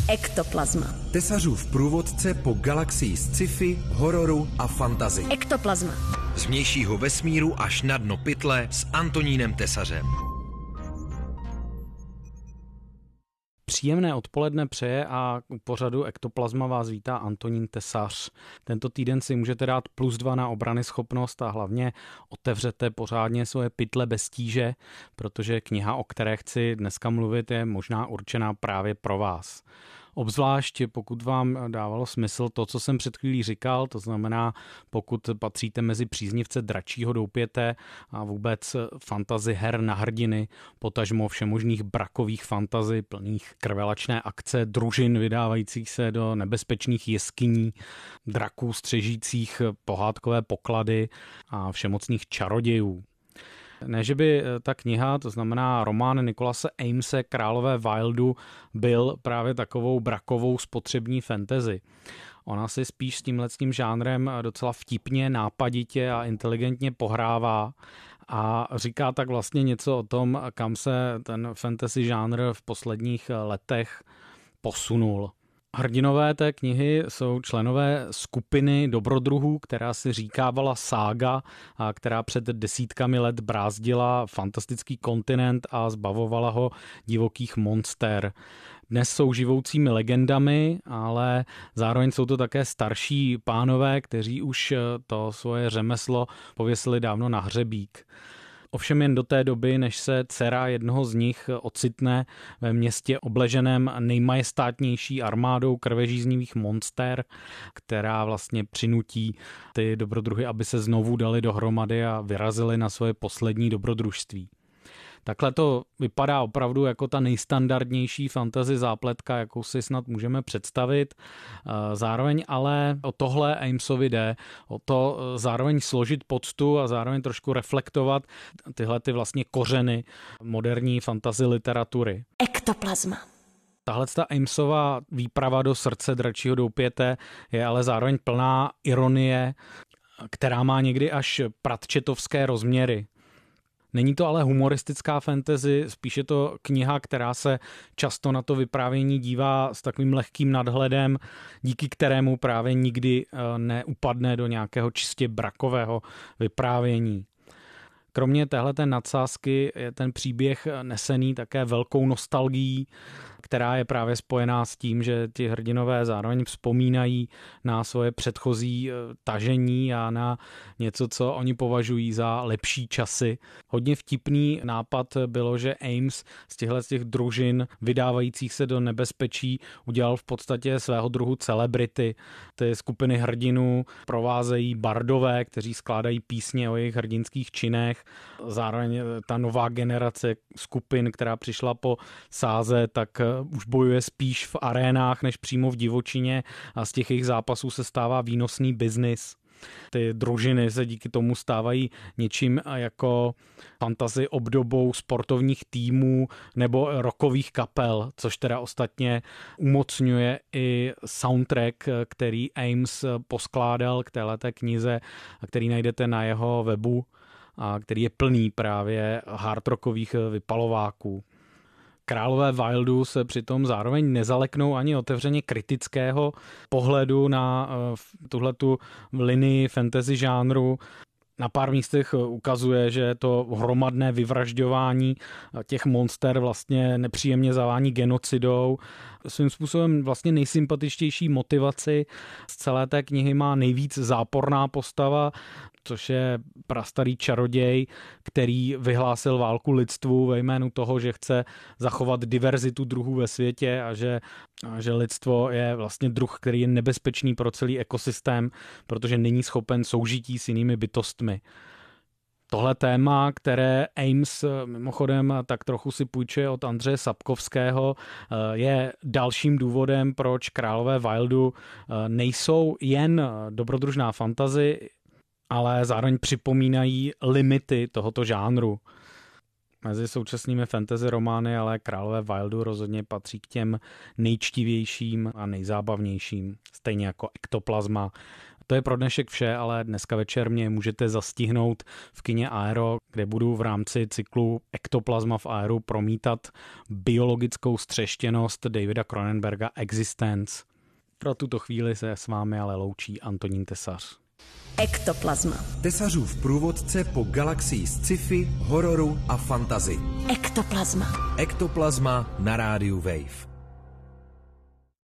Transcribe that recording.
Ektoplazma. Tesařův průvodce po galaxii sci-fi, hororu a fantasy. Ektoplazma. Z vnějšího vesmíru až na dno pytle s Antonínem Tesařem. Příjemné odpoledne přeje a u pořadu Ektoplazma vás vítá Antonín Tesař. Tento týden si můžete dát +2 na obranyschopnost a hlavně otevřete pořádně svoje pytle bez tíže, protože kniha, o které chci dneska mluvit, je možná určená právě pro vás. Obzvlášť pokud vám dávalo smysl to, co jsem před chvílí říkal, to znamená, pokud patříte mezi příznivce dračího doupěte a vůbec fantasy her na hrdiny, potažmo všemožných brakových fantasy plných krvelačné akce, družin vydávajících se do nebezpečných jeskyní, draků střežících pohádkové poklady a všemocných čarodějů. Ne, že by ta kniha, to znamená román Nicolase Amese Králové Wildu, byl právě takovou brakovou spotřební fantasy. Ona si spíš s tímhletím žánrem docela vtipně, nápaditě a inteligentně pohrává a říká tak vlastně něco o tom, kam se ten fantasy žánr v posledních letech posunul. Hrdinové té knihy jsou členové skupiny dobrodruhů, která si říkávala Sága a která před desítkami let brázdila fantastický kontinent a zbavovala ho divokých monster. Dnes jsou živoucími legendami, ale zároveň jsou to také starší pánové, kteří už to svoje řemeslo pověsili dávno na hřebík. Ovšem jen do té doby, než se dcera jednoho z nich ocitne ve městě obleženém nejmajestátnější armádou krvežíznivých monster, která vlastně přinutí ty dobrodruhy, aby se znovu dali dohromady a vyrazili na svoje poslední dobrodružství. Takhle to vypadá opravdu jako ta nejstandardnější fantasy zápletka, jakou si snad můžeme představit. Zároveň ale o tohle Amesovi jde, o to zároveň složit poctu a zároveň trošku reflektovat tyhle ty vlastně kořeny moderní fantasy literatury. Ektoplazma. Tahle Amesova výprava do srdce dračího doupěte je ale zároveň plná ironie, která má někdy až pratčetovské rozměry. Není to ale humoristická fantasy, spíš je to kniha, která se často na to vyprávění dívá s takovým lehkým nadhledem, díky kterému právě nikdy neupadne do nějakého čistě brakového vyprávění. Kromě téhleté nadsázky je ten příběh nesený také velkou nostalgií, která je právě spojená s tím, že ti hrdinové zároveň vzpomínají na svoje předchozí tažení a na něco, co oni považují za lepší časy. Hodně vtipný nápad bylo, že Ames z těch družin vydávajících se do nebezpečí udělal v podstatě svého druhu celebrity. Ty skupiny hrdinů provázejí bardové, kteří skládají písně o jejich hrdinských činech. Zároveň ta nová generace skupin, která přišla po sáze, tak už bojuje spíš v arénách než přímo v divočině a z těch jejich zápasů se stává výnosný biznis. Ty družiny se díky tomu stávají něčím jako fantasy obdobou sportovních týmů nebo rockových kapel, což teda ostatně umocňuje i soundtrack, který Ames poskládal k téhleté knize, který najdete na jeho webu a který je plný právě hard rockových vypalováků. Králové Wildu se přitom zároveň nezaleknou ani otevřeně kritického pohledu na tuhletu linii fantasy žánru. Na pár místech ukazuje, že to hromadné vyvražďování těch monster vlastně nepříjemně zavání genocidou. Svým způsobem vlastně nejsympatičtější motivaci z celé té knihy má nejvíc záporná postava, což je prastarý čaroděj, který vyhlásil válku lidstvu ve jménu toho, že chce zachovat diverzitu druhů ve světě a že lidstvo je vlastně druh, který je nebezpečný pro celý ekosystém, protože není schopen soužití s jinými bytostmi. Tohle téma, které Ames mimochodem tak trochu si půjčuje od Andřeje Sapkovského, je dalším důvodem, proč Králové Wildu nejsou jen dobrodružná fantasy, ale zároveň připomínají limity tohoto žánru. Mezi současnými fantasy romány ale Králové Wildu rozhodně patří k těm nejčtivějším a nejzábavnějším, stejně jako Ektoplazma. To je pro dnešek vše, ale dneska večer mě můžete zastihnout v kině Aero, kde budu v rámci cyklu Ektoplazma v Aeru promítat biologickou střeštěnost Davida Cronenberga Existence. Pro tuto chvíli se s vámi ale loučí Antonín Tesař. Ektoplazma. Tesařův průvodce po galaxii sci-fi, hororu a fantasy. Ektoplazma. Ektoplazma na rádiu Wave.